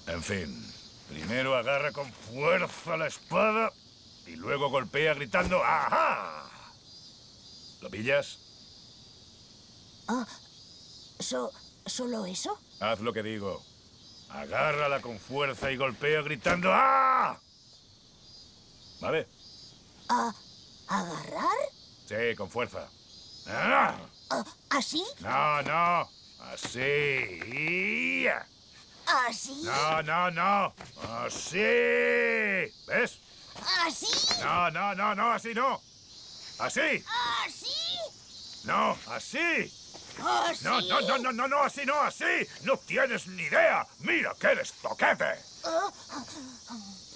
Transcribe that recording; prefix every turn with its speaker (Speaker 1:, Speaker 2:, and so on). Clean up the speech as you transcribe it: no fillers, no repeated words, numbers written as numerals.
Speaker 1: En fin, primero agarra con fuerza la espada y luego golpea gritando ¡ajá! ¿Lo pillas?
Speaker 2: Ah, ¿solo eso?
Speaker 1: Haz lo que digo. Agárrala con fuerza y golpea gritando ¡ah! ¿Vale?
Speaker 2: ¿Agarrar?
Speaker 1: Sí, con fuerza. ¡Ah!
Speaker 2: ¿Así?
Speaker 1: No, no. Así.
Speaker 2: ¿Así?
Speaker 1: No, no, no. Así. ¿Ves?
Speaker 2: ¿Así?
Speaker 1: No, no, no, no, así no. Así.
Speaker 2: ¿Así?
Speaker 1: No, así.
Speaker 2: ¿Así?
Speaker 1: No, no, no, no, no, no, así no, así. No tienes ni idea. Mira que eres toquete.